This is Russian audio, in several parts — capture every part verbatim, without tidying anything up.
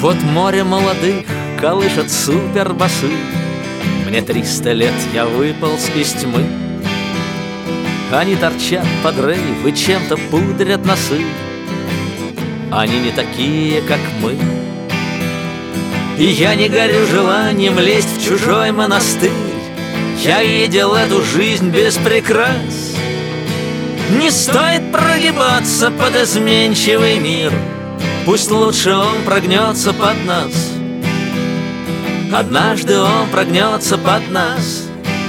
Вот море молодых колышет супербасы. Мне триста лет, я выполз из тьмы. Они торчат под рейв и чем-то пудрят носы. Они не такие, как мы. И я не горю желанием лезть в чужой монастырь. Я видел эту жизнь без прикрас. Не стоит прогибаться под изменчивый мир. Пусть лучше он прогнется под нас. Однажды он прогнется под нас.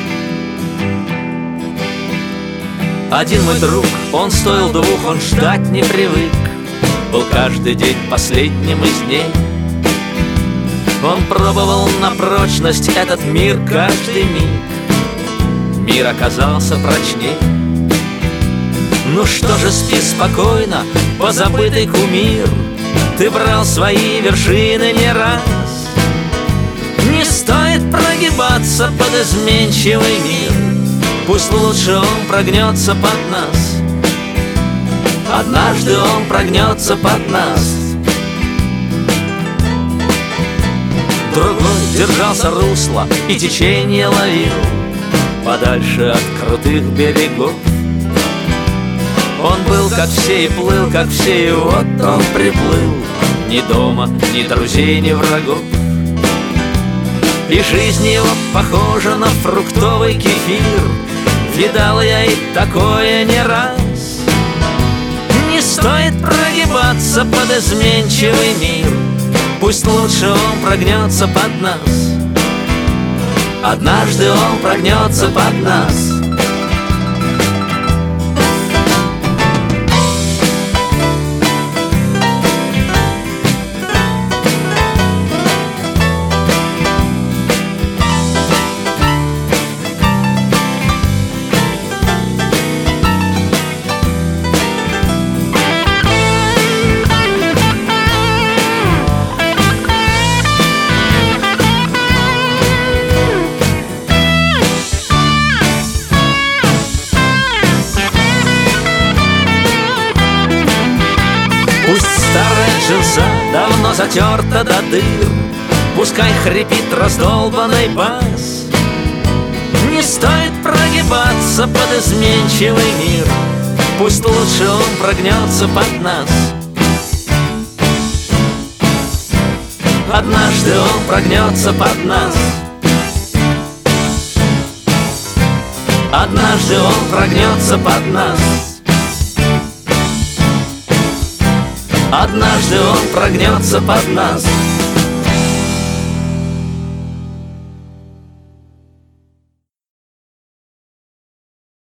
Один мой друг, он стоил двух, он ждать не привык. Был каждый день последним из дней. Он пробовал на прочность этот мир каждый миг. Мир оказался прочней. Ну что же, спи спокойно, позабытый кумир. Ты брал свои вершины не раз. Не стоит прогибаться под изменчивый мир. Пусть лучше он прогнется под нас. Однажды он прогнется под нас. Другой держался русла и течение ловил подальше от крутых берегов. Он был как все и плыл, как все, и вот он приплыл. Ни дома, ни друзей, ни врагов. И жизнь его похожа на фруктовый кефир. Видал я и такое не раз. Не стоит прогибаться под изменчивый мир. Пусть лучше он прогнется под нас. Однажды он прогнется под нас. Пусть старая джинса давно затерта до дыр. Пускай хрипит раздолбанный бас. Не стоит прогибаться под изменчивый мир. Пусть лучше он прогнется под нас. Однажды он прогнется под нас. Однажды он прогнется под нас. Однажды он прогнется под нас.